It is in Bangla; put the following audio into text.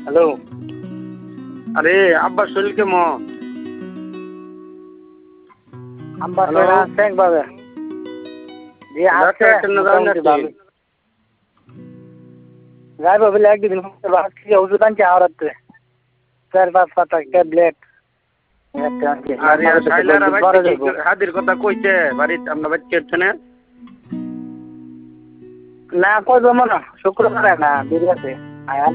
হ্যালো। আরে আব্বার শরীর কেমন? আব্বার হ্যালো? শরীর আছে একভাবে। জি আছে ডাক্তারের জন্য যান মোটামুটি নাকি? ভালো। যাইব বলে একদিন ভাবছি ওষুধ আনছি আওরাতে 4-5 পাতা ট্যাবলেট আরে শাইলারা ভাই কি হাদির কথা কইছে বাড়িতে আমরা বাচ্চা হচ্ছে না? না কই জমো না শুক্রবারে না বিরিয়াতে আয়া